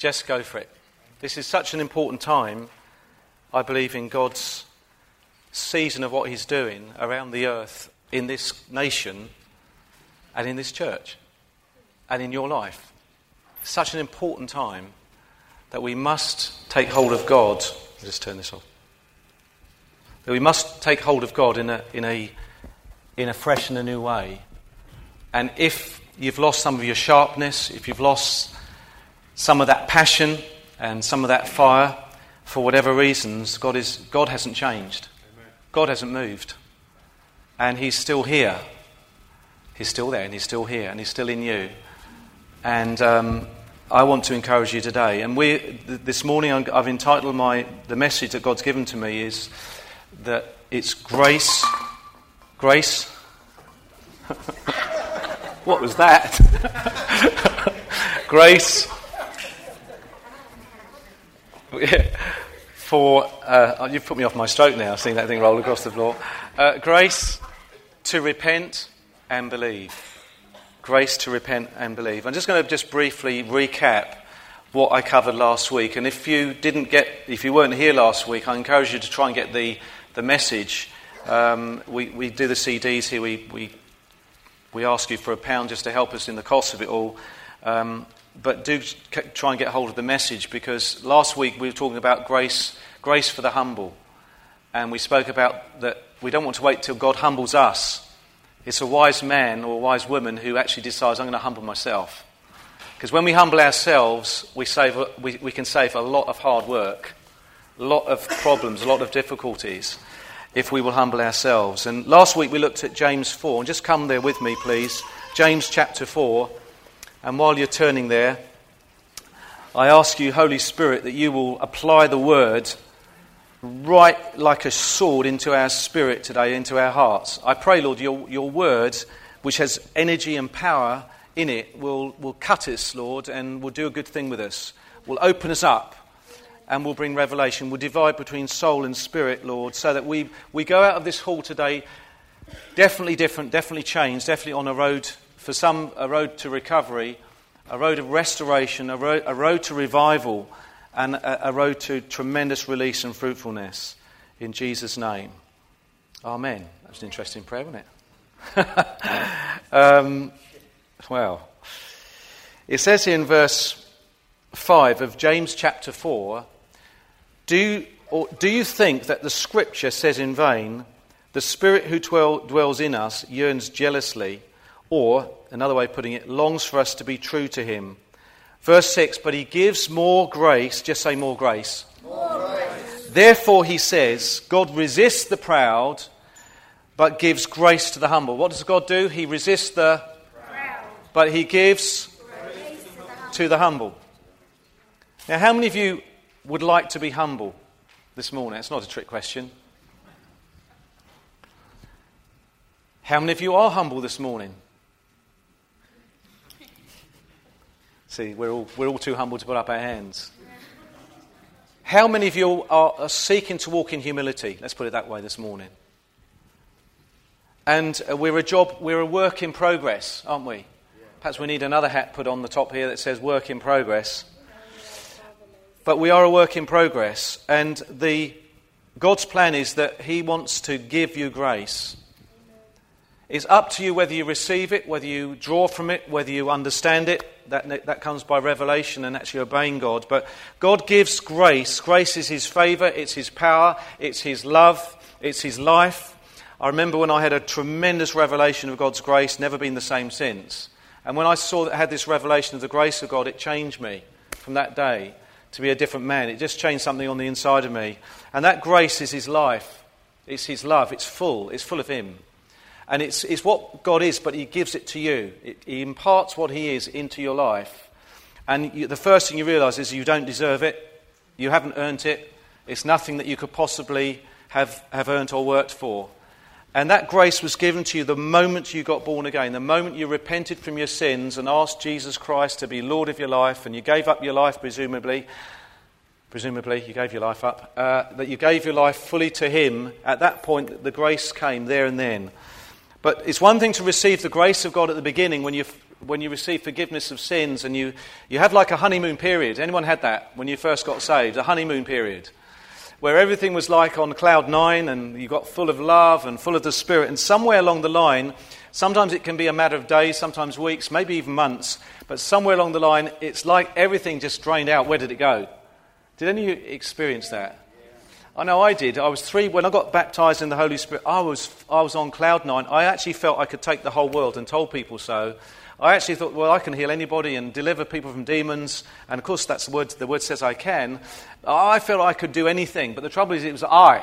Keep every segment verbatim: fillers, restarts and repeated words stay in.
just go for it. This is such an important time, I believe, in God's season of what he's doing around the earth, in this nation, and in this church, and in your life. Such an important time that we must take hold of God. I'll just turn this off. That we must take hold of God in a in a in a fresh and a new way. And if you've lost some of your sharpness, if you've lost some of that passion and some of that fire, for whatever reasons, God is God hasn't changed. Amen. God hasn't moved. And he's still here. He's still there, and he's still here, and he's still in you. And um, I want to encourage you today. And we th- this morning I've entitled my the message that God's given to me is that it's grace. Grace. What was that? Grace. For uh, you've put me off my stroke now, seeing that thing roll across the floor. Uh, grace to repent and believe. Grace to repent and believe. I'm just going to just briefly recap what I covered last week. And if you didn't get, if you weren't here last week, I encourage you to try and get the the message. Um, we we do the C Ds here. We we we ask you for a pound just to help us in the cost of it all. Um, but do try and get hold of the message, because last week we were talking about grace, grace for the humble, and we spoke about that we don't want to wait till God humbles us. It's a wise man or a wise woman who actually decides, I'm going to humble myself. Because when we humble ourselves, we save we, we can save a lot of hard work, a lot of problems, a lot of difficulties, if we will humble ourselves. And last week we looked at James four, and just come there with me, please. James chapter four. And while you're turning there, I ask you, Holy Spirit, that you will apply the word right like a sword into our spirit today, into our hearts. I pray, Lord, your your word, which has energy and power in it, will, will cut us, Lord, and will do a good thing with us. Will open us up and will bring revelation. Will divide between soul and spirit, Lord, so that we, we go out of this hall today definitely different, definitely changed, definitely on a road, for some, a road to recovery, a road of restoration, a road, a road to revival, and a, a road to tremendous release and fruitfulness. In Jesus' name. Amen. That was an interesting prayer, wasn't it? um, well, it says here in verse five of James chapter four, do, or, do you think that the scripture says in vain, the Spirit who dwell, dwells in us yearns jealously, or, another way of putting it, longs for us to be true to him? Verse six, but he gives more grace. Just say more grace. More grace. Therefore, he says, God resists the proud, but gives grace to the humble. What does God do? He resists the proud, but he gives grace to the humble. To the humble. Now, how many of you would like to be humble this morning? It's not a trick question. How many of you are humble this morning? See, we're all we're all too humble to put up our hands. How many of you are, are seeking to walk in humility? Let's put it that way this morning. And uh, we're a job, we're a work in progress, aren't we? Perhaps we need another hat put on the top here that says work in progress. But we are a work in progress, and the God's plan is that he wants to give you grace. It's up to you whether you receive it, whether you draw from it, whether you understand it. That, that comes by revelation and actually obeying God. But God gives grace. Grace is his favour, it's his power, it's his love, it's his life. I remember when I had a tremendous revelation of God's grace, never been the same since. And when I saw that I had this revelation of the grace of God, it changed me from that day to be a different man. It just changed something on the inside of me. And that grace is his life. It's his love. It's full. It's full of him. And it's, it's what God is, but he gives it to you. It, he imparts what he is into your life. And you, the first thing you realise is you don't deserve it. You haven't earned it. It's nothing that you could possibly have, have earned or worked for. And that grace was given to you the moment you got born again, the moment you repented from your sins and asked Jesus Christ to be Lord of your life, and you gave up your life, presumably, presumably you gave your life up, uh, that you gave your life fully to him. At that point, the grace came there and then. But it's one thing to receive the grace of God at the beginning when you when you receive forgiveness of sins and you, you have like a honeymoon period. Anyone had that when you first got saved? A honeymoon period where everything was like on cloud nine and you got full of love and full of the Spirit. And somewhere along the line, sometimes it can be a matter of days, sometimes weeks, maybe even months. But somewhere along the line, it's like everything just drained out. Where did it go? Did any of you experience that? I know I did. I was three, when I got baptised in the Holy Spirit, I was I was on cloud nine. I actually felt I could take the whole world and told people so. I actually thought, well, I can heal anybody and deliver people from demons. And of course, that's the word, the word says I can. I felt I could do anything. But the trouble is, it was I.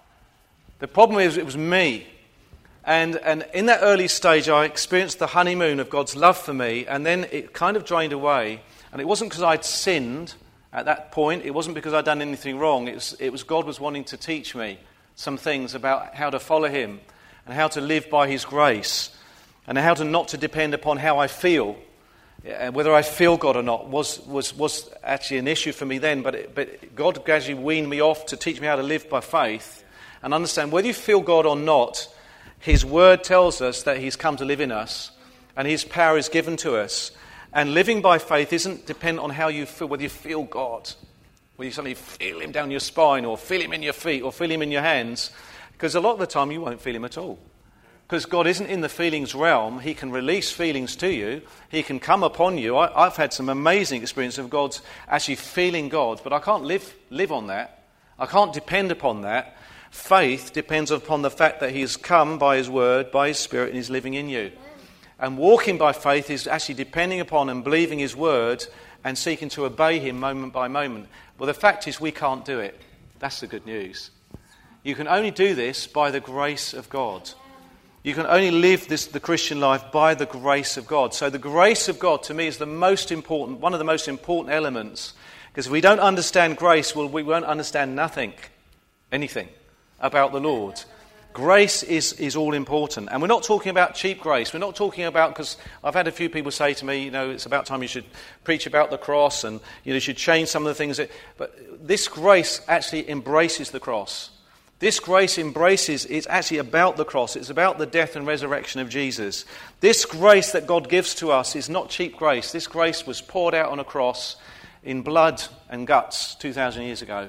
The problem is, it was me. And, and in that early stage, I experienced the honeymoon of God's love for me. And then it kind of drained away. And it wasn't because I'd sinned. At that point, it wasn't because I'd done anything wrong. It was, it was God was wanting to teach me some things about how to follow him and how to live by his grace and how to not to depend upon how I feel. Whether I feel God or not was, was, was actually an issue for me then, but, it, but God gradually weaned me off to teach me how to live by faith and understand whether you feel God or not, his word tells us that he's come to live in us and his power is given to us. And living by faith isn't dependent on how you feel, whether you feel God, whether you suddenly feel him down your spine or feel him in your feet or feel him in your hands, because a lot of the time you won't feel him at all. Because God isn't in the feelings realm. He can release feelings to you. He can come upon you. I, I've had some amazing experience of God's actually feeling God, but I can't live, live on that. I can't depend upon that. Faith depends upon the fact that he has come by his word, by his Spirit, and he's living in you. And walking by faith is actually depending upon and believing his word and seeking to obey him moment by moment. Well, the fact is we can't do it. That's the good news. You can only do this by the grace of God. You can only live this, the Christian life by the grace of God. So the grace of God to me is the most important, one of the most important elements. Because if we don't understand grace, well, we won't understand nothing, anything about the Lord. Grace is, is all important. And we're not talking about cheap grace. We're not talking about, because I've had a few people say to me, you know, it's about time you should preach about the cross and you know, you should change some of the things. That, but this grace actually embraces the cross. This grace embraces, it's actually about the cross. It's about the death and resurrection of Jesus. This grace that God gives to us is not cheap grace. This grace was poured out on a cross in blood and guts two thousand years ago.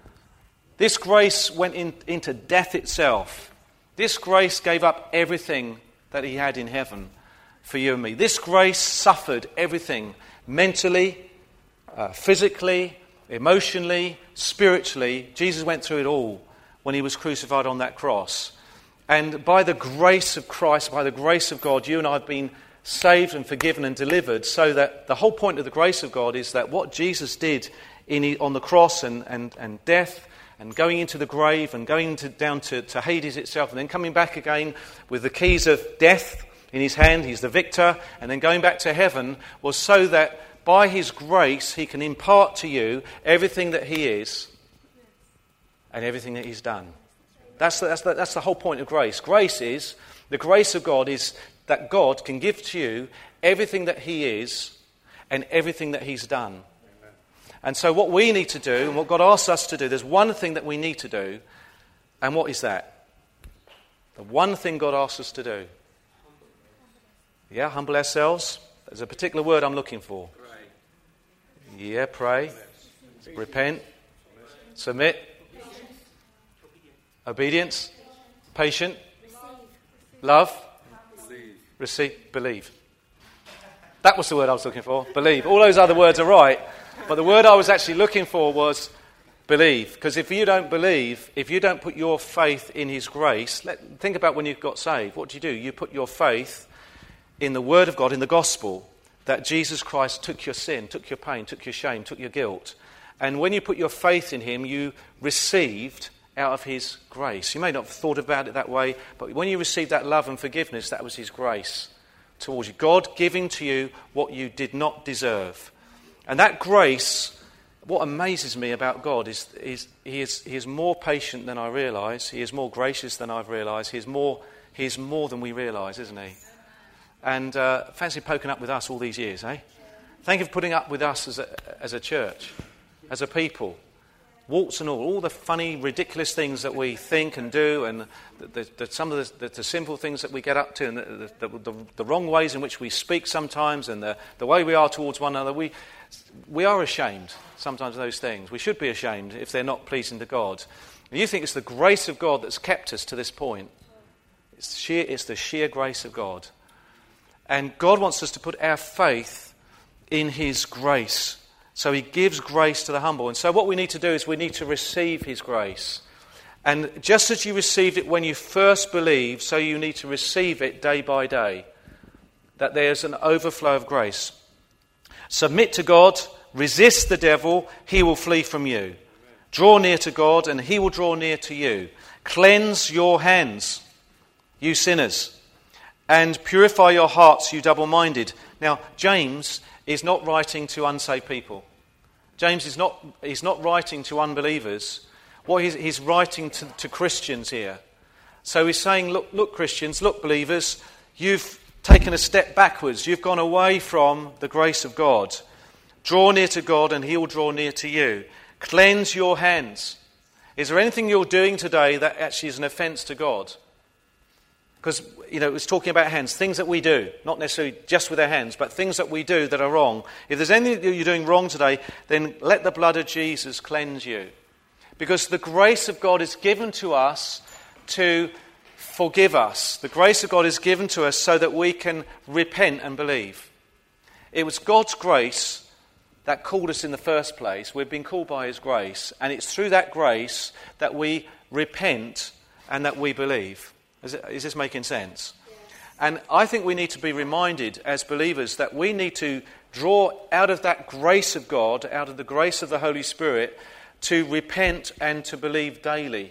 This grace went in, into death itself. This grace gave up everything that he had in heaven for you and me. This grace suffered everything mentally, uh, physically, emotionally, spiritually. Jesus went through it all when he was crucified on that cross. And by the grace of Christ, by the grace of God, you and I have been saved and forgiven and delivered, so that the whole point of the grace of God is that what Jesus did in, on the cross and, and, and death and going into the grave and going to, down to, to Hades itself and then coming back again with the keys of death in his hand, he's the victor, and then going back to heaven, was so that by his grace he can impart to you everything that he is and everything that he's done. That's the, that's the, that's the whole point of grace. Grace is, the grace of God is that God can give to you everything that he is and everything that he's done. And so what we need to do, and what God asks us to do, there's one thing that we need to do, and what is that? The one thing God asks us to do. Yeah, humble ourselves. There's a particular word I'm looking for. Yeah, pray. Repent. Submit. Obedience. Patient. Love. Receive. Believe. That was the word I was looking for. Believe. All those other words are right. But the word I was actually looking for was believe. Because if you don't believe, if you don't put your faith in his grace, let, think about when you got saved. What do you do? You put your faith in the word of God, in the gospel, that Jesus Christ took your sin, took your pain, took your shame, took your guilt. And when you put your faith in him, you received out of his grace. You may not have thought about it that way, but when you received that love and forgiveness, that was his grace towards you. God giving to you what you did not deserve. And that grace, what amazes me about God is, is, he, is he is more patient than I realise. He is more gracious than I've realised. He is more, he is more than we realise, isn't he? And uh, fancy poking up with us all these years, eh? Thank you for putting up with us as a, as a church, as a people. warts and all, all the funny, ridiculous things that we think and do, and the, the, the, some of the, the, the sinful things that we get up to, and the, the, the, the wrong ways in which we speak sometimes, and the, the way we are towards one another, we, we are ashamed sometimes of those things. We should be ashamed if they're not pleasing to God. And you think it's the grace of God that's kept us to this point. It's, sheer, it's the sheer grace of God. And God wants us to put our faith in his grace. So he gives grace to the humble. And so what we need to do is we need to receive his grace. And just as you received it when you first believed, so you need to receive it day by day. That there's an overflow of grace. Submit to God, resist the devil, he will flee from you. Draw near to God and he will draw near to you. Cleanse your hands, you sinners, and purify your hearts, you double-minded. Now, James is not writing to unsaved people. James is not, he's not writing to unbelievers. What he's, he's writing to, to Christians here. So he's saying, look, look, Christians, look, believers, you've taken a step backwards. You've gone away from the grace of God. Draw near to God and he will draw near to you. Cleanse your hands. Is there anything you're doing today that actually is an offence to God? Because, you know, it was talking about hands, things that we do, not necessarily just with our hands, but things that we do that are wrong. If there's anything that you're doing wrong today, then let the blood of Jesus cleanse you. Because the grace of God is given to us to forgive us. The grace of God is given to us so that we can repent and believe. It was God's grace that called us in the first place. We've been called by his grace, and it's through that grace that we repent and that we believe. Is, it, is this making sense? Yes. And I think we need to be reminded as believers that we need to draw out of that grace of God, out of the grace of the Holy Spirit, to repent and to believe daily.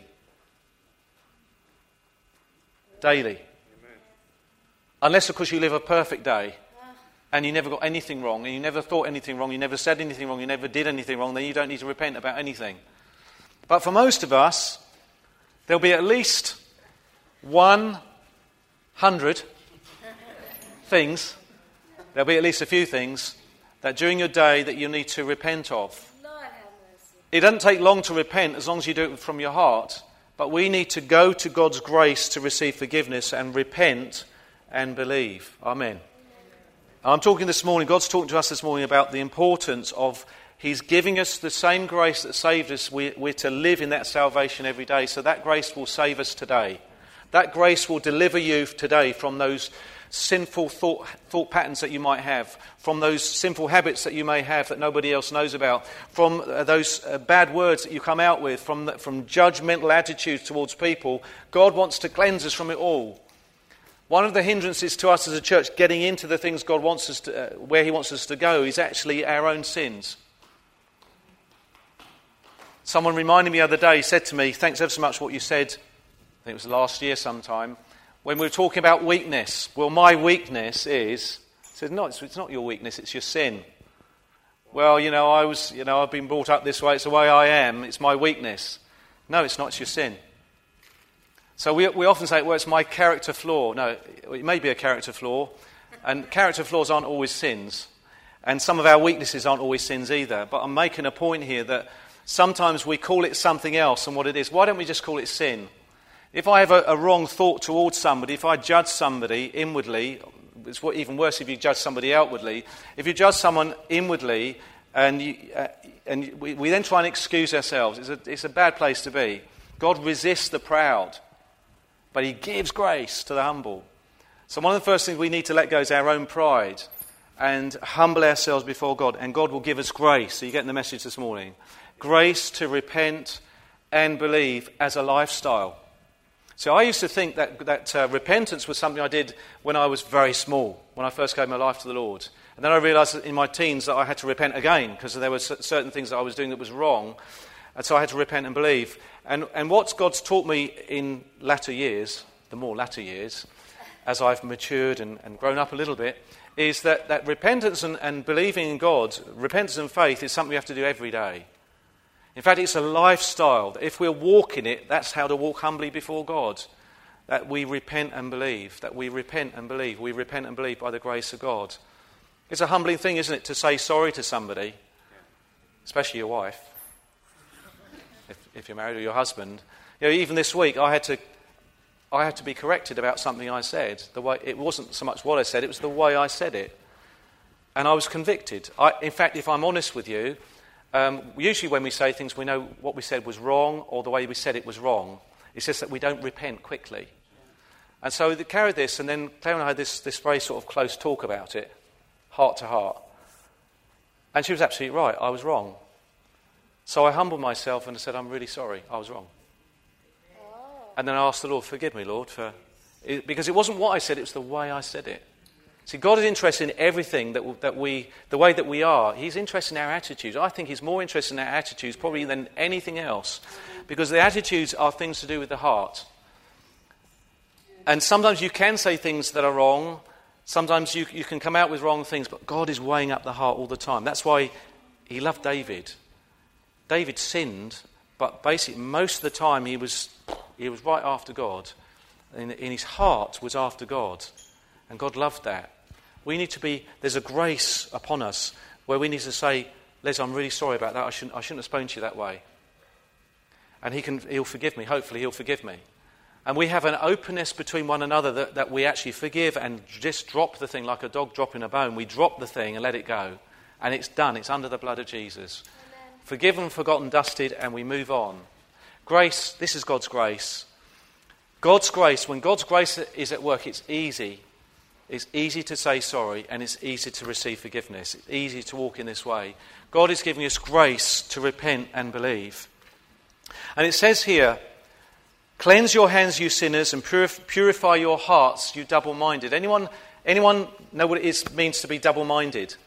Daily. Amen. Unless, of course, you live a perfect day and you never got anything wrong, and you never thought anything wrong, you never said anything wrong, you never did anything wrong, then you don't need to repent about anything. But for most of us, there'll be at least one hundred things, there'll be at least a few things that during your day that you need to repent of. Lord have mercy. It doesn't take long to repent as long as you do it from your heart, but we need to go to God's grace to receive forgiveness and repent and believe. Amen. Amen. I'm talking this morning, God's talking to us this morning about the importance of He's giving us the same grace that saved us. We, we're to live in that salvation every day, so that grace will save us today. That grace will deliver you today from those sinful thought, thought patterns that you might have, from those sinful habits that you may have that nobody else knows about, from uh, those uh, bad words that you come out with, from, the, from judgmental attitudes towards people. God wants to cleanse us from it all. One of the hindrances to us as a church getting into the things God wants us to, uh, where He wants us to go, is actually our own sins. Someone reminded me the other day, said to me, thanks ever so much for what you said, I think it was last year sometime, when we were talking about weakness. Well, my weakness is, I said, no, it's, it's not your weakness, it's your sin. Well, you know, I was, you know, I've been brought up this way, it's the way I am, it's my weakness. No, it's not, it's your sin. So we we often say, well, it's my character flaw. No, it may be a character flaw, and character flaws aren't always sins, and some of our weaknesses aren't always sins either. But I'm making a point here that sometimes we call it something else than what it is. Why don't we just call it sin? If I have a, a wrong thought towards somebody, if I judge somebody inwardly, it's what, even worse if you judge somebody outwardly. If you judge someone inwardly and you, uh, and we, we then try and excuse ourselves, it's a, it's a bad place to be. God resists the proud, but He gives grace to the humble. So one of the first things we need to let go is our own pride and humble ourselves before God, and God will give us grace. So you're getting the message this morning. Grace to repent and believe as a lifestyle. So I used to think that, that uh, repentance was something I did when I was very small, when I first gave my life to the Lord. And then I realised that in my teens that I had to repent again because there were certain things that I was doing that was wrong. And so I had to repent and believe. And, and what God's taught me in latter years, the more latter years, as I've matured and, and grown up a little bit, is that, that repentance and, and believing in God, repentance and faith is something we have to do every day. In fact, it's a lifestyle. If we're walking it, that's how to walk humbly before God. That we repent and believe. That we repent and believe. We repent and believe by the grace of God. It's a humbling thing, isn't it, to say sorry to somebody, especially your wife. if you're married, or your husband. You know, even this week, I had to, I had to be corrected about something I said. The way it wasn't so much what I said; it was the way I said it, and I was convicted. I, in fact, if I'm honest with you, um, usually when we say things, we know what we said was wrong, or the way we said it was wrong. It's just that we don't repent quickly. And so they carried this, and then Claire and I had this, this very sort of close talk about it, heart to heart. And she was absolutely right. I was wrong. So I humbled myself and I said, I'm really sorry. I was wrong. And then I asked the Lord, forgive me, Lord, for it, because it wasn't what I said, it was the way I said it. See, God is interested in everything that, that we, the way that we are. He's interested in our attitudes. I think he's more interested in our attitudes probably than anything else, because the attitudes are things to do with the heart. And sometimes you can say things that are wrong. Sometimes you, you can come out with wrong things, but God is weighing up the heart all the time. That's why he loved David. David sinned, but basically most of the time he was he was right after God. In, in his heart was after God. And God loved that. We need to be, there's a grace upon us where we need to say, Les, I'm really sorry about that. I shouldn't, I shouldn't have spoken to you that way. And he can, he'll forgive me. Hopefully he'll forgive me. And we have an openness between one another that, that we actually forgive and just drop the thing like a dog dropping a bone. We drop the thing and let it go. And it's done. It's under the blood of Jesus. Amen. Forgiven, forgotten, dusted, and we move on. Grace, this is God's grace. God's grace, when God's grace is at work, it's easy. It's easy to say sorry, and it's easy to receive forgiveness. It's easy to walk in this way. God is giving us grace to repent and believe. And it says here, cleanse your hands, you sinners, and purif- purify your hearts, you double-minded. Anyone, anyone know what it is, means to be double-minded?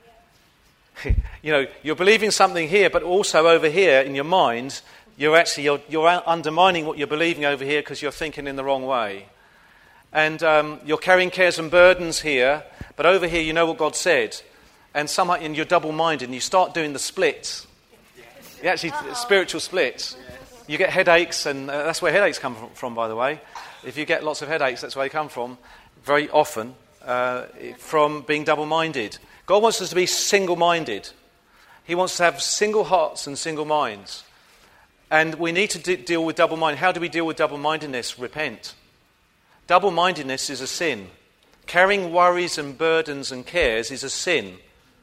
You know, you're believing something here, but also over here in your mind, you're actually you're, you're undermining what you're believing over here because you're thinking in the wrong way. And um, you're carrying cares and burdens here, but over here you know what God said. And somehow and you're double-minded, and you start doing the splits. You actually spiritual splits. You get headaches, and uh, that's where headaches come from, from, by the way. If you get lots of headaches, that's where they come from, very often, uh, from being double-minded. God wants us to be single-minded. He wants to have single hearts and single minds. And we need to de- deal with double-mindedness. How do we deal with double-mindedness? Repent. Double-mindedness is a sin. Carrying worries and burdens and cares is a sin.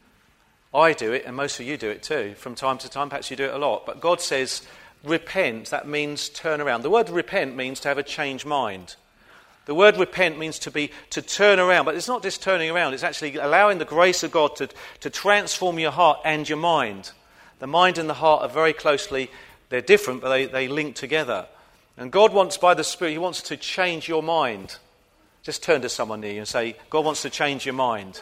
I do it, and most of you do it too, from time to time. Perhaps you do it a lot. But God says, repent. That means turn around. The word repent means to have a changed mind. The word repent means to be to turn around. But it's not just turning around. It's actually allowing the grace of God to, to transform your heart and your mind. The mind and the heart are very closely, they're different, but they, they link together. And God wants, by the Spirit, he wants to change your mind. Just turn to someone near you and say, God wants to change your mind.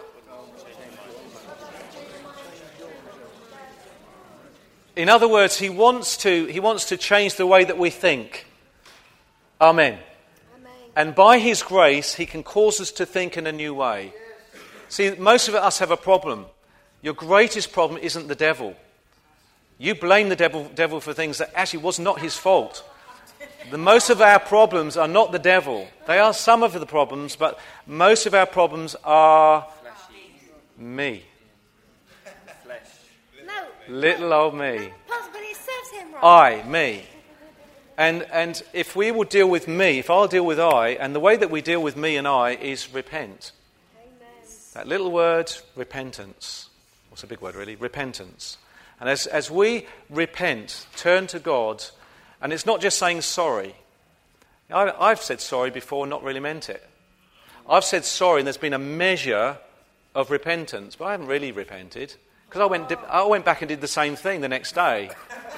In other words, he wants to he wants to change the way that we think. Amen. Amen. And by his grace, he can cause us to think in a new way. See, most of us have a problem. Your greatest problem isn't the devil. You blame the devil, devil for things that actually was not his fault. The most of our problems are not the devil. They are some of the problems, but most of our problems are me. Little old me. But it serves him right. I, me. And and if we will deal with me, if I'll deal with I, and the way that we deal with me and I is repent. Amen. That little word, repentance. What's a big word really? Repentance. And as, as we repent, turn to God, and it's not just saying sorry. I, I've said sorry before and not really meant it. I've said sorry and there's been a measure of repentance, but I haven't really repented. Because I went, I went back and did the same thing the next day.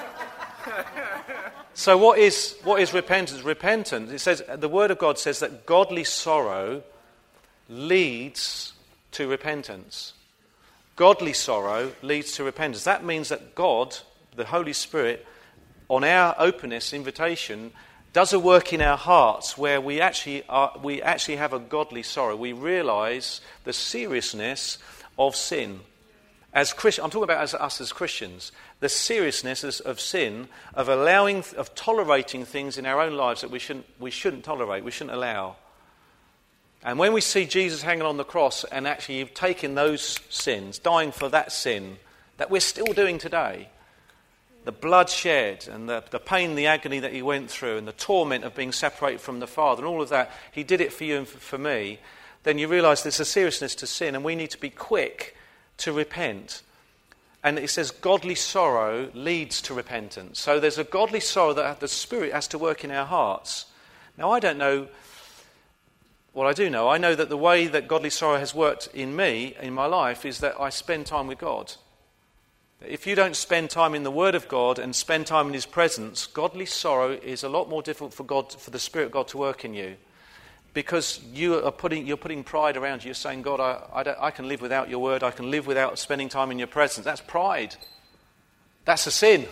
So what is what is repentance? Repentance, it says, the Word of God says that godly sorrow leads to repentance. Godly sorrow leads to repentance. That means that God, the Holy Spirit, on our openness, invitation, does a work in our hearts where we actually are, we actually have a godly sorrow. We realise the seriousness of sin. As Christ, I'm talking about as us as Christians, the seriousness of sin, of allowing, of tolerating things in our own lives that we shouldn't, we shouldn't tolerate, we shouldn't allow. And when we see Jesus hanging on the cross and actually taking those sins, dying for that sin that we're still doing today, the blood shed and the, the pain, the agony that he went through and the torment of being separated from the Father and all of that, he did it for you and for, for me, then you realise there's a seriousness to sin and we need to be quick to repent. And it says godly sorrow leads to repentance. So there's a godly sorrow that the Spirit has to work in our hearts. Now, I don't know, well, I do know. I know that the way that godly sorrow has worked in me, in my life, is that I spend time with God. If you don't spend time in the Word of God and spend time in His presence, godly sorrow is a lot more difficult for God, for the Spirit of God to work in you. Because you are putting, you're putting pride around you. You're saying, God, I, I, don't, I can live without your word. I can live without spending time in your presence. That's pride. That's a sin.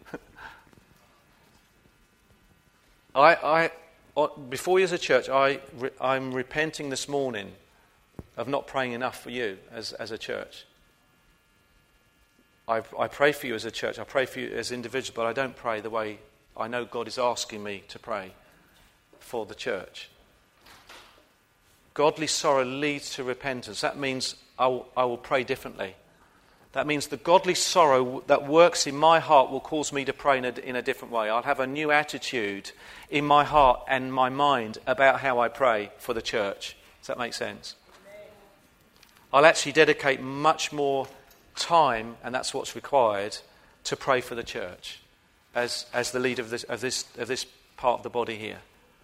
I, I, before you as a church, I, I'm repenting this morning of not praying enough for you as, as a church. I, I pray for you as a church. I pray for you as individuals, but I don't pray the way I know God is asking me to pray for the church. Godly sorrow leads to repentance. That means I will, I will pray differently. That means the godly sorrow that works in my heart will cause me to pray in a, in a different way. I'll have a new attitude in my heart and my mind about how I pray for the church. Does that make sense? I'll actually dedicate much more time, and that's what's required, to pray for the church as, as the leader of this, of this, of this part of the body here.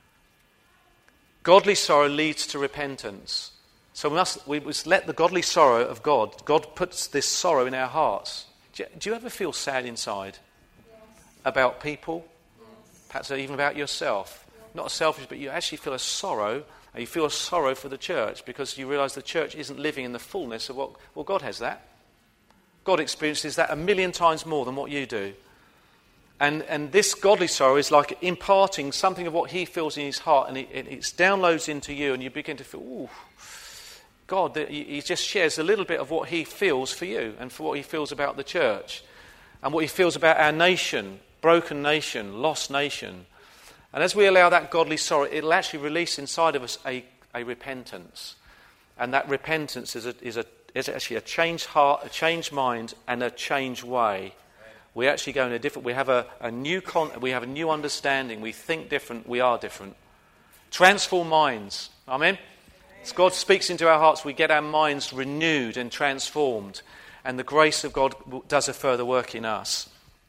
Godly sorrow leads to repentance. So we must, we must let the godly sorrow of God, God puts this sorrow in our hearts. Do you, do you ever feel sad inside? Yes. About people? Yes. Perhaps even about yourself? Yes. Not selfish, but you actually feel a sorrow, and you feel a sorrow for the church because you realise the church isn't living in the fullness of what, well, God has that. God experiences that a million times more than what you do. And and this godly sorrow is like imparting something of what he feels in his heart, and it, it, it downloads into you, and you begin to feel, ooh, God, the, he just shares a little bit of what he feels for you and for what he feels about the church and what he feels about our nation, broken nation, lost nation. And as we allow that godly sorrow, it'll actually release inside of us a, a repentance. And that repentance is, a, is, a, is actually a changed heart, a changed mind, and a changed way. We actually go in a different. We have a, a new con, we have a new understanding. We think different. We are different. Transform minds. Amen. As God speaks into our hearts, we get our minds renewed and transformed, and the grace of God does a further work in us.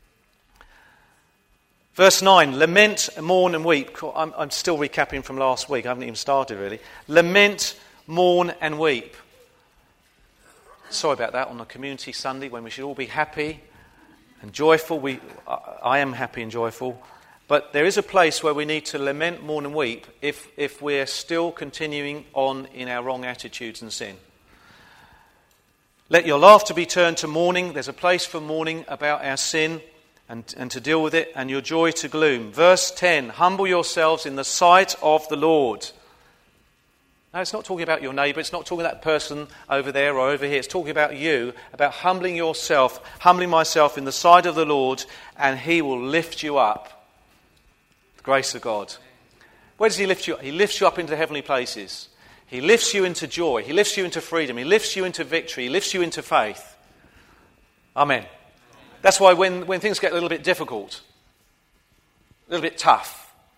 Verse nine: lament, mourn, and weep. I'm, I'm still recapping from last week. I haven't even started really. Lament, mourn, and weep. Sorry about that on a community Sunday when we should all be happy and joyful. We, I am happy and joyful. But there is a place where we need to lament, mourn and weep if, if we're still continuing on in our wrong attitudes and sin. Let your laughter be turned to mourning. There's a place for mourning about our sin and, and to deal with it, and your joy to gloom. Verse ten, humble yourselves in the sight of the Lord. Now, it's not talking about your neighbour, it's not talking about that person over there or over here. It's talking about you, about humbling yourself, humbling myself in the sight of the Lord, and he will lift you up. The grace of God. Where does he lift you up? He lifts you up into the heavenly places. He lifts you into joy. He lifts you into freedom. He lifts you into victory. He lifts you into faith. Amen. That's why when, when things get a little bit difficult, a little bit tough,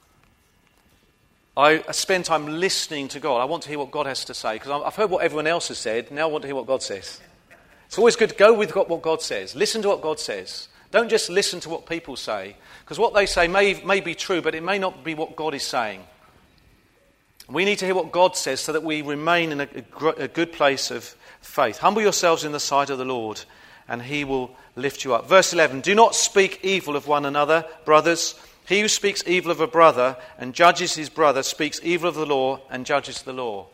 I spend time listening to God. I want to hear what God has to say, because I've heard what everyone else has said. Now I want to hear what God says. It's always good to go with what God says. Listen to what God says. Don't just listen to what people say, because what they say may, may be true, but it may not be what God is saying. We need to hear what God says so that we remain in a, a good place of faith. Humble yourselves in the sight of the Lord, and he will lift you up. Verse eleven, do not speak evil of one another, brothers. He who speaks evil of a brother and judges his brother speaks evil of the law and judges the law.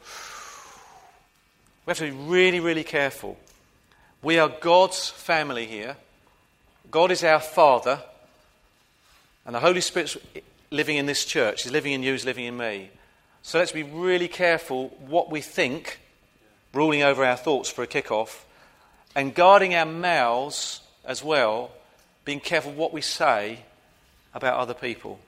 We have to be really, really careful. We are God's family here. God is our Father. And the Holy Spirit's living in this church. He's living in you, he's living in me. So let's be really careful what we think, ruling over our thoughts for a kick-off, and guarding our mouths as well, being careful what we say about other people.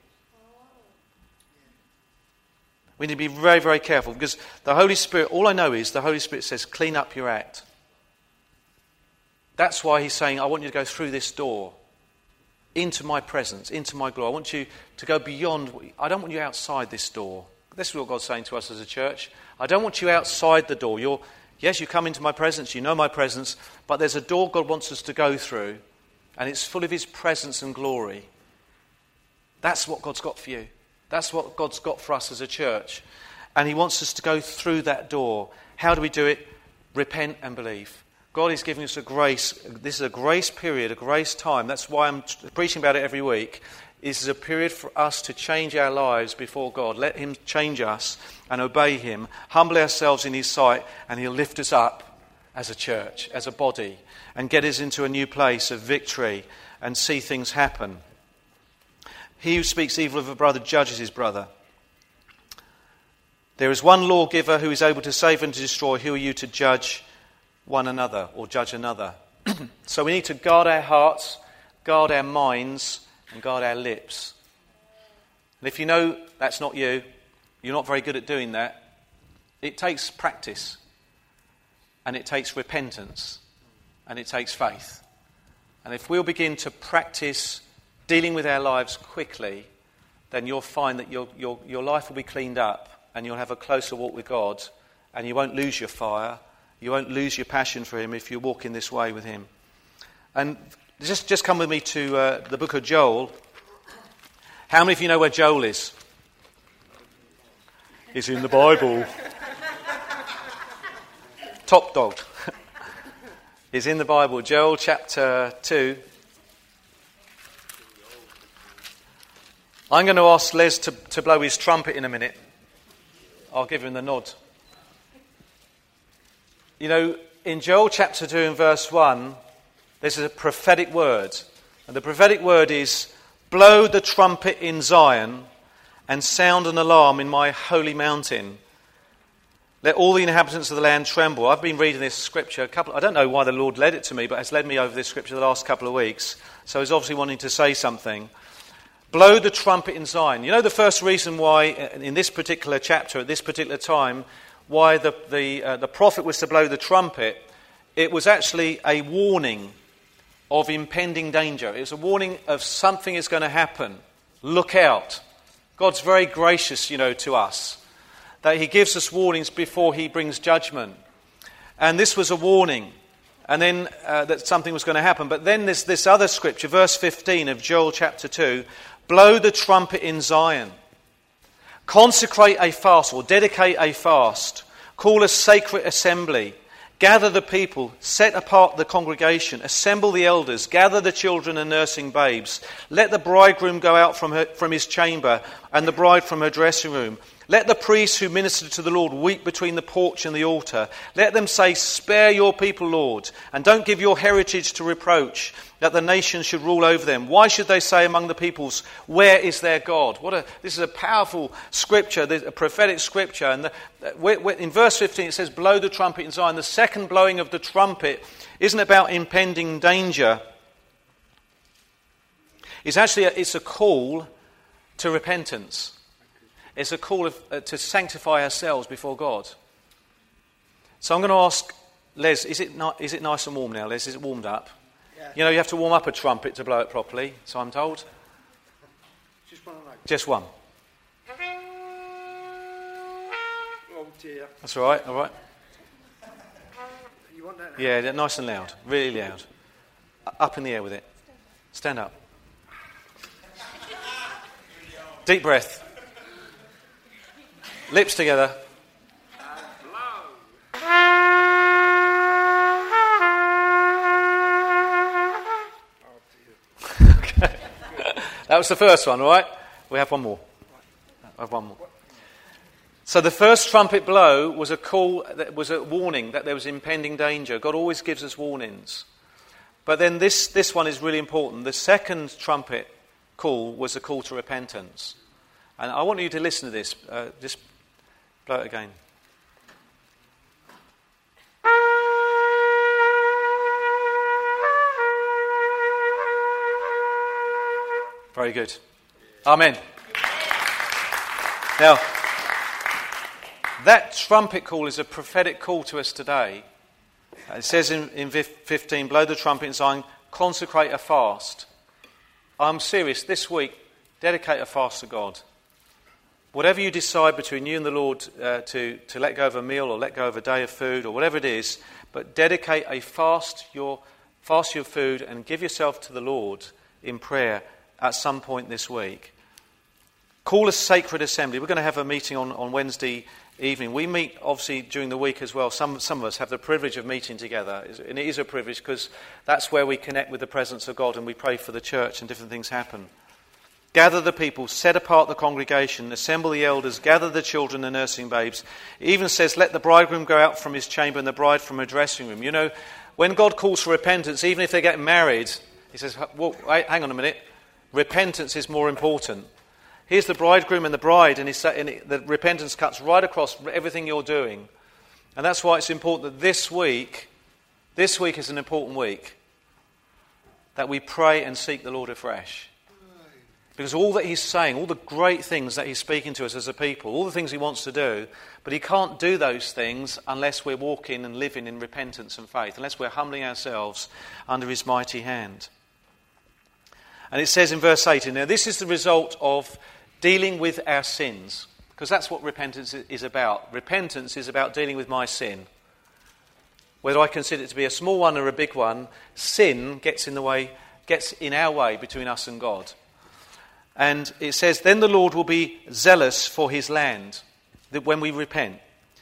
We need to be very, very careful, because the Holy Spirit, all I know is the Holy Spirit says, clean up your act. That's why he's saying, I want you to go through this door. into my presence, into my glory. I want you to go beyond. I don't want you outside this door. This is what God's saying to us as a church. I don't want you outside the door. You're, yes, you come into my presence, you know my presence, but there's a door God wants us to go through, and it's full of his presence and glory. That's what God's got for you. That's what God's got for us as a church. And he wants us to go through that door. How do we do it? Repent and believe. God is giving us a grace. This is a grace period, a grace time. That's why I'm preaching about it every week. This is a period for us to change our lives before God. Let him change us and obey him. Humble ourselves in his sight, and he'll lift us up as a church, as a body, and get us into a new place of victory and see things happen. He who speaks evil of a brother judges his brother. There is one lawgiver who is able to save and to destroy. Who are you to judge one another or judge another? So we need to guard our hearts, guard our minds, and guard our lips. And if you know that's not you, you're not very good at doing that, it takes practice, and it takes repentance, and it takes faith. And if we'll begin to practice dealing with our lives quickly, then you'll find that your, your, your life will be cleaned up, and you'll have a closer walk with God, and you won't lose your fire, you won't lose your passion for him if you walk in this way with him. And just, just come with me to uh, the book of Joel. How many of you know where Joel is? It's in the Bible. Top dog. It's in the Bible. Joel chapter two. I'm going to ask Les to, to blow his trumpet in a minute. I'll give him the nod. You know, in Joel chapter two and verse one, this is a prophetic word. And the prophetic word is, blow the trumpet in Zion and sound an alarm in my holy mountain. Let all the inhabitants of the land tremble. I've been reading this scripture a couple. I don't know why the Lord led it to me, but it's led me over this scripture the last couple of weeks. So he's obviously wanting to say something. Blow the trumpet in Zion. You know the first reason why, in this particular chapter, at this particular time, why the the, uh, the prophet was to blow the trumpet? It was actually a warning of impending danger. It was a warning of something is going to happen. Look out. God's very gracious, you know, to us, that he gives us warnings before he brings judgment. And this was a warning. And then uh, that something was going to happen. But then there's this other scripture, verse fifteen of Joel chapter two. Blow the trumpet in Zion. Consecrate a fast or dedicate a fast. Call a sacred assembly. Gather the people. Set apart the congregation. Assemble the elders. Gather the children and nursing babes. Let the bridegroom go out from her, from his chamber and the bride from her dressing room. Let the priests who minister to the Lord weep between the porch and the altar. Let them say, spare your people, Lord, and don't give your heritage to reproach, that the nations should rule over them. Why should they say among the peoples, where is their God? What a, this is a powerful scripture, a prophetic scripture. And the, in verse fifteen it says, blow the trumpet in Zion. The second blowing of the trumpet isn't about impending danger. It's actually a, it's a call to repentance. It's a call of, uh, to sanctify ourselves before God. So I'm going to ask Les, is it not, is it nice and warm now, Les? Is it warmed up? Yeah. You know, you have to warm up a trumpet to blow it properly, so I'm told. Just one. Just one. Oh dear. That's all right, all right. You want that now? Yeah, nice and loud, really loud. Up in the air with it. Stand up. Deep breath. Lips together. Okay. That was the first one, all right? We have one more. I have one more. So the first trumpet blow was a call, that was a warning that there was impending danger. God always gives us warnings. But then this, this one is really important. The second trumpet call was a call to repentance. And I want you to listen to this. Uh, just blow it again. Very good. Amen. Now, that trumpet call is a prophetic call to us today. It says in, in fifteen, blow the trumpet in Zion, consecrate a fast. I'm serious, this week, dedicate a fast to God. Whatever you decide between you and the Lord uh, to, to let go of a meal or let go of a day of food or whatever it is, but dedicate a fast your fast your food and give yourself to the Lord in prayer at some point this week. Call a sacred assembly. We're going to have a meeting on, on Wednesday evening. We meet obviously during the week as well. Some some of us have the privilege of meeting together, and it is a privilege because that's where we connect with the presence of God and we pray for the church and different things happen. Gather the people, set apart the congregation, assemble the elders, gather the children and nursing babes. It even says, let the bridegroom go out from his chamber and the bride from her dressing room. You know, when God calls for repentance, even if they get married, he says, well, wait, hang on a minute, repentance is more important. Here's the bridegroom and the bride, and, he's, and it, the repentance cuts right across everything you're doing. And that's why it's important that this week, this week is an important week, that we pray and seek the Lord afresh. Because all that he's saying, all the great things that he's speaking to us as a people, all the things he wants to do, but he can't do those things unless we're walking and living in repentance and faith, unless we're humbling ourselves under his mighty hand. And it says in verse eighteen, now this is the result of dealing with our sins, because that's what repentance is about. Repentance is about dealing with my sin. Whether I consider it to be a small one or a big one, sin gets in the way, gets in our way between us and God. And it says, then the Lord will be zealous for his land, that when we repent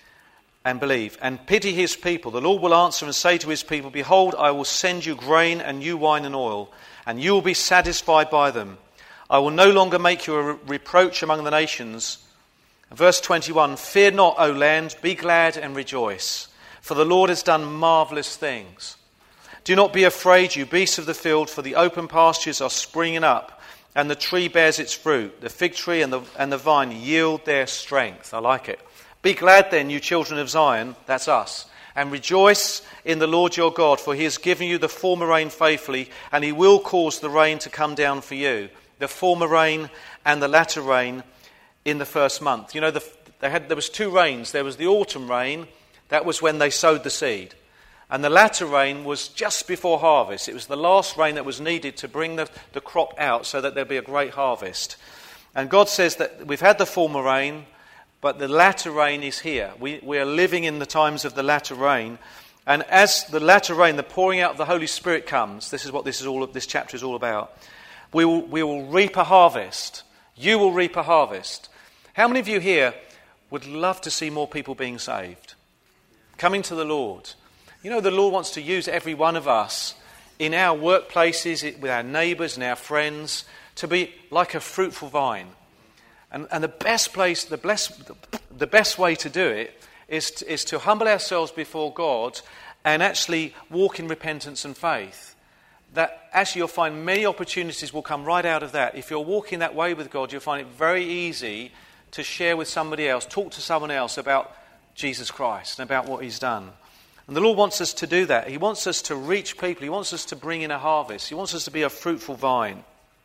and believe, and pity his people. The Lord will answer and say to his people, behold, I will send you grain and new wine and oil, and you will be satisfied by them. I will no longer make you a re- reproach among the nations. Verse twenty-one, fear not, O land, be glad and rejoice, for the Lord has done marvellous things. Do not be afraid, you beasts of the field, for the open pastures are springing up, and the tree bears its fruit. The fig tree and the, and the vine yield their strength. I like it. Be glad then, you children of Zion, that's us, and rejoice in the Lord your God, for he has given you the former rain faithfully, and he will cause the rain to come down for you, the former rain and the latter rain in the first month. You know, the, they had there was two rains. There was the autumn rain, that was when they sowed the seed. And the latter rain was just before harvest. It was the last rain that was needed to bring the, the crop out so that there'd be a great harvest. And God says that we've had the former rain, but the latter rain is here. We, we are living in the times of the latter rain. And as the latter rain, the pouring out of the Holy Spirit comes, this is what this is all. This chapter is all about. We will, we will reap a harvest. You will reap a harvest. How many of you here would love to see more people being saved? Coming to the Lord. You know, the Lord wants to use every one of us in our workplaces, with our neighbours and our friends, to be like a fruitful vine. And, and the best place, the best, the best way to do it is to, is to humble ourselves before God and actually walk in repentance and faith. That actually you'll find many opportunities will come right out of that. If you're walking that way with God, you'll find it very easy to share with somebody else, talk to someone else about Jesus Christ and about what he's done. And the Lord wants us to do that. He wants us to reach people. He wants us to bring in a harvest. He wants us to be a fruitful vine.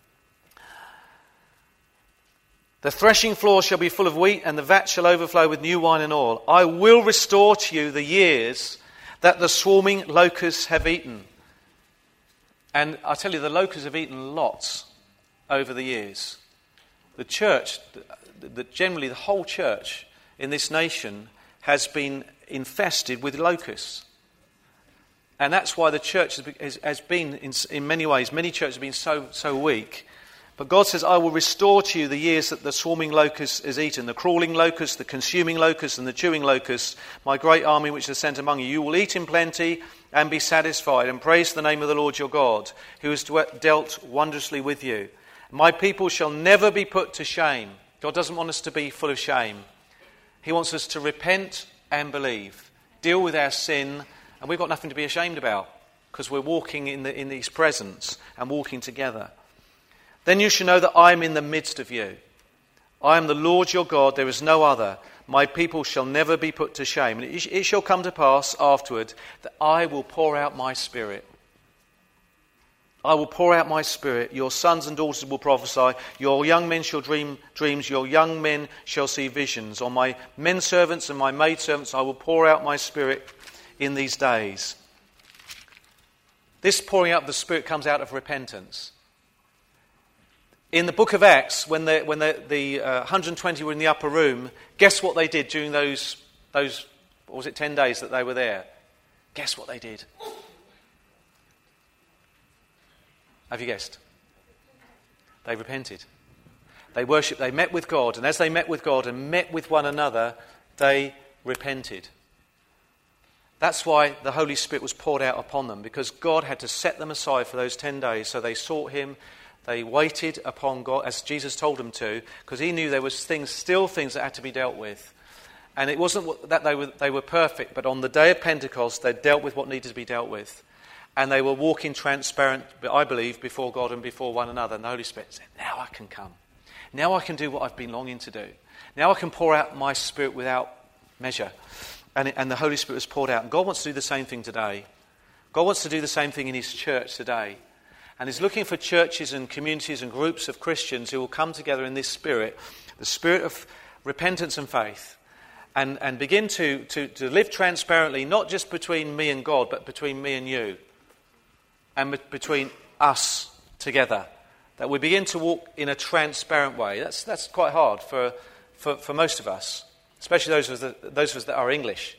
The threshing floor shall be full of wheat, and the vat shall overflow with new wine and oil. I will restore to you the years that the swarming locusts have eaten. And I tell you, the locusts have eaten lots over the years. The church, the, the, generally the whole church in this nation has been infested with locusts. And that's why the church has, has been, in, in many ways, many churches have been so, so weak. But God says, I will restore to you the years that the swarming locust has eaten, the crawling locust, the consuming locust, and the chewing locust, my great army which is sent among you. You will eat in plenty and be satisfied, and praise the name of the Lord your God, who has dealt wondrously with you. My people shall never be put to shame. God doesn't want us to be full of shame. He wants us to repent and believe, deal with our sin, and we've got nothing to be ashamed about because we're walking in, the, in his presence and walking together. Then you shall know that I am in the midst of you. I am the Lord your God, there is no other. My people shall never be put to shame. And it, it shall come to pass afterward that I will pour out my spirit. I will pour out my spirit. Your sons and daughters will prophesy. Your young men shall dream dreams. Your young men shall see visions. On my men servants and my maid servants I will pour out my spirit in these days. This pouring out of the spirit comes out of repentance. In the book of Acts, when the, when the, the uh, one hundred twenty were in the upper room, guess what they did during those, those, what was it, ten days that they were there? Guess what they did? Have you guessed? They repented. They worshipped, they met with God, and as they met with God and met with one another, they repented. That's why the Holy Spirit was poured out upon them, because God had to set them aside for those ten days, so they sought him. They waited upon God, as Jesus told them to, because he knew there was things, still things that had to be dealt with. And it wasn't that they were, they were perfect, but on the day of Pentecost, they dealt with what needed to be dealt with. And they were walking transparent, I believe, before God and before one another. And the Holy Spirit said, now I can come. Now I can do what I've been longing to do. Now I can pour out my Spirit without measure. And, it, and the Holy Spirit was poured out. And God wants to do the same thing today. God wants to do the same thing in his church today. And he's looking for churches and communities and groups of Christians who will come together in this spirit, the spirit of repentance and faith, and, and begin to, to, to live transparently, not just between me and God, but between me and you, and between us together. That we begin to walk in a transparent way. That's, that's quite hard for, for, for most of us, especially those of, us that, those of us that are English.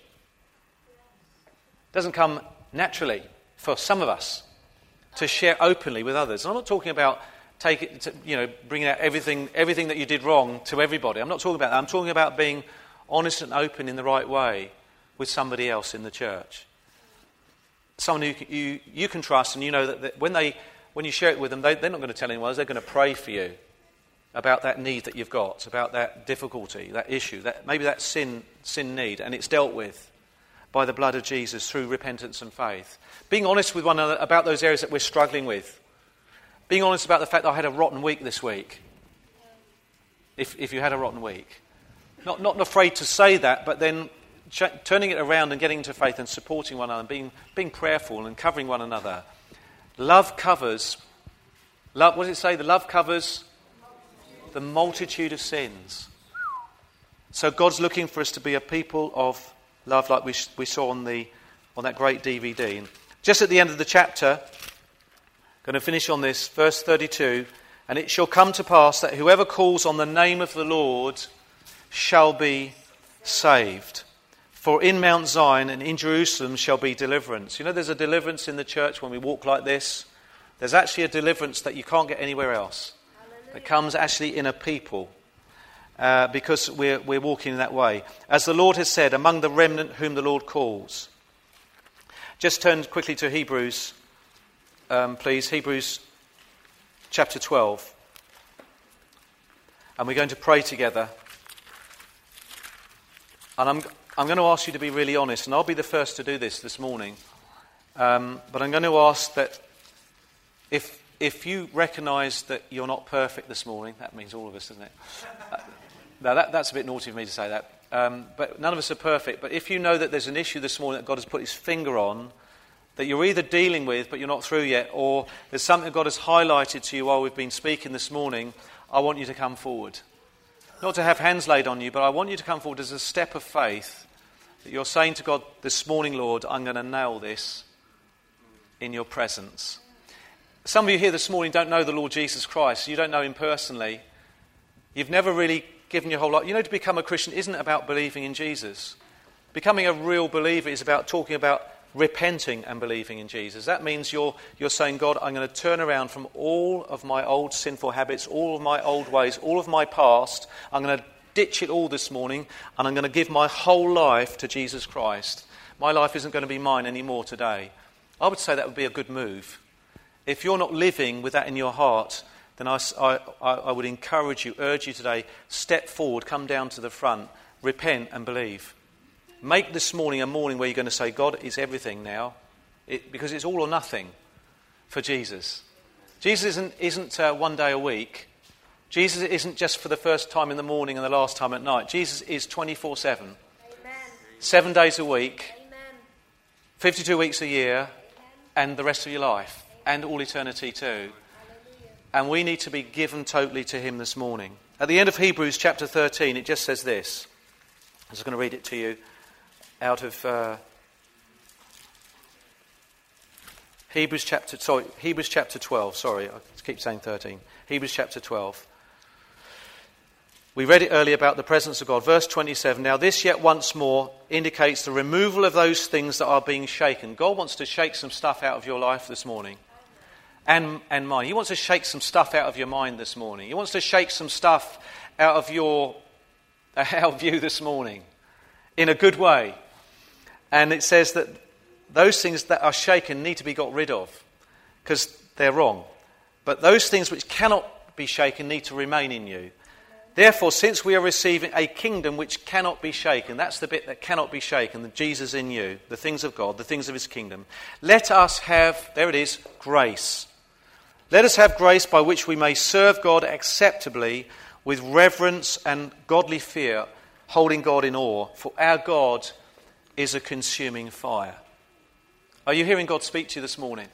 It doesn't come naturally for some of us to share openly with others. And I'm not talking about take it, to, you know, bringing out everything, everything that you did wrong to everybody. I'm not talking about that. I'm talking about being honest and open in the right way with somebody else in the church. Someone who you, you can trust, and you know that, that when they when you share it with them, they, they're not going to tell anyone else. They're going to pray for you about that need that you've got, about that difficulty, that issue, that maybe that sin sin need, and it's dealt with by the blood of Jesus through repentance and faith. Being honest with one another about those areas that we're struggling with. Being honest about the fact that I had a rotten week this week. If if you had a rotten week. Not not afraid to say that, but then ch- turning it around and getting into faith and supporting one another, and being, being prayerful and covering one another. Love covers, love, what does it say? The love covers the multitude of sins. So God's looking for us to be a people of love, like we we saw on the on that great D V D. And just at the end of the chapter, going to finish on this, verse thirty-two. And it shall come to pass that whoever calls on the name of the Lord shall be saved. For in Mount Zion and in Jerusalem shall be deliverance. You know, there's a deliverance in the church when we walk like this. There's actually a deliverance that you can't get anywhere else. That comes actually in a people. Uh, because we're, we're walking in that way. As the Lord has said, among the remnant whom the Lord calls. Just turn quickly to Hebrews, um, please. Hebrews chapter twelve. And we're going to pray together. And I'm, I'm going to ask you to be really honest, and I'll be the first to do this this morning. Um, but I'm going to ask that if if you recognise that you're not perfect this morning, that means all of us, doesn't it? Uh, now, that, that's a bit naughty of me to say that. Um, but none of us are perfect. But if you know that there's an issue this morning that God has put his finger on, that you're either dealing with but you're not through yet, or there's something God has highlighted to you while we've been speaking this morning, I want you to come forward. Not to have hands laid on you, but I want you to come forward as a step of faith, that you're saying to God this morning, Lord, I'm going to nail this in your presence. Some of you here this morning don't know the Lord Jesus Christ. You don't know him personally. You've never really given your whole life. You know, to become a Christian isn't about believing in Jesus. Becoming a real believer is about talking about repenting and believing in Jesus. That means you're you're saying, God, I'm going to turn around from all of my old sinful habits, all of my old ways, all of my past. I'm going to ditch it all this morning, and I'm going to give my whole life to Jesus Christ. My life isn't going to be mine anymore today. I would say that would be a good move. If you're not living with that in your heart, then I, I, I would encourage you, urge you today, step forward, come down to the front, repent and believe. Make this morning a morning where you're going to say, God is everything now, it, because it's all or nothing for Jesus. Jesus isn't, isn't uh, one day a week. Jesus isn't just for the first time in the morning and the last time at night. Jesus is twenty-four seven. Amen. Seven days a week, amen. fifty-two weeks a year, amen. And the rest of your life, amen. And all eternity too. Hallelujah. And we need to be given totally to him this morning. At the end of Hebrews chapter thirteen, it just says this. I'm just going to read it to you out of uh, Hebrews chapter, sorry, Hebrews chapter twelve. Sorry, I keep saying thirteen. Hebrews chapter twelve. We read it earlier about the presence of God. Verse twenty-seven, now this yet once more indicates the removal of those things that are being shaken. God wants to shake some stuff out of your life this morning. And, and mine. He wants to shake some stuff out of your mind this morning. He wants to shake some stuff out of your, out of you this morning. In a good way. And it says that those things that are shaken need to be got rid of. Because they're wrong. But those things which cannot be shaken need to remain in you. Therefore, since we are receiving a kingdom which cannot be shaken, that's the bit that cannot be shaken, the Jesus in you, the things of God, the things of his kingdom, let us have, there it is, grace. Let us have grace by which we may serve God acceptably with reverence and godly fear, holding God in awe, for our God is a consuming fire. Are you hearing God speak to you this morning?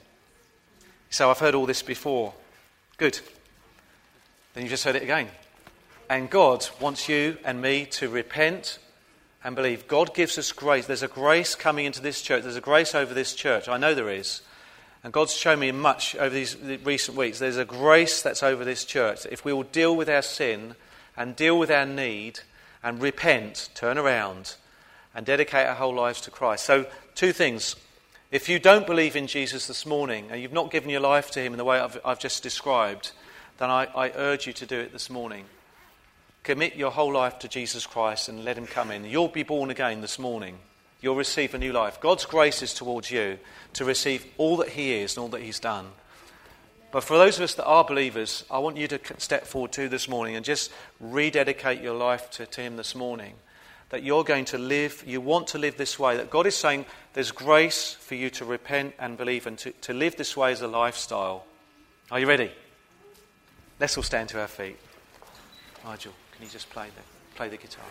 So I've heard all this before. Good. Then you just heard it again. And God wants you and me to repent and believe. God gives us grace. There's a grace coming into this church. There's a grace over this church. I know there is. And God's shown me much over these recent weeks. There's a grace that's over this church. If we will deal with our sin and deal with our need and repent, turn around and dedicate our whole lives to Christ. So two things. If you don't believe in Jesus this morning and you've not given your life to him in the way I've, I've just described, then I, I urge you to do it this morning. Commit your whole life to Jesus Christ and let him come in. You'll be born again this morning. You'll receive a new life. God's grace is towards you to receive all that he is and all that he's done. But for those of us that are believers, I want you to step forward too this morning and just rededicate your life to, to him this morning. That you're going to live, you want to live this way. That God is saying there's grace for you to repent and believe and to, to live this way as a lifestyle. Are you ready? Let's all stand to our feet. Nigel. Can you just play the, play the guitar?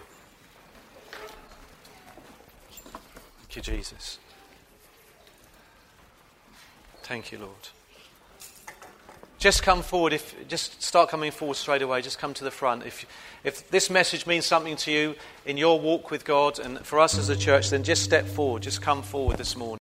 Thank you, Jesus. Thank you, Lord. Just come forward. If just start coming forward straight away. Just come to the front. If if this message means something to you in your walk with God and for us as a church, then just step forward. Just come forward this morning.